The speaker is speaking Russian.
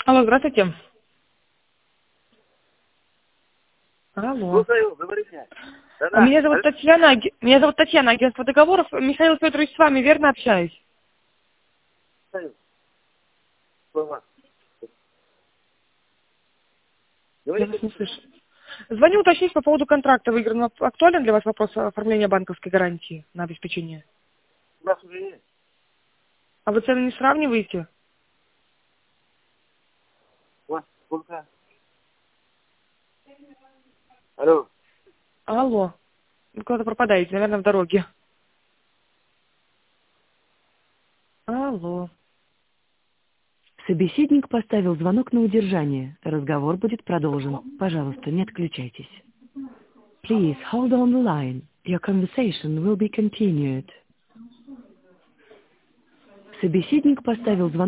Алло, здравствуйте. Алло. Слушаю, говорите. Меня Да-да. зовут Татьяна, агентство договоров. Михаил Федорович, с вами верно общаюсь? Слушаю. Слова. Я вас Говорите. не слышу. Звоню уточнить по поводу контракта выигранного. Актуален для вас вопрос оформления банковской гарантии на обеспечение? У нас уже есть. А вы цены не сравниваете? У вас сколько? Алло. Алло. Вы куда-то пропадаете, наверное, в дороге. Алло. Собеседник поставил звонок на удержание. Разговор будет продолжен. Пожалуйста, не отключайтесь. Please hold on the line. Your conversation will be continued. Собеседник поставил звонок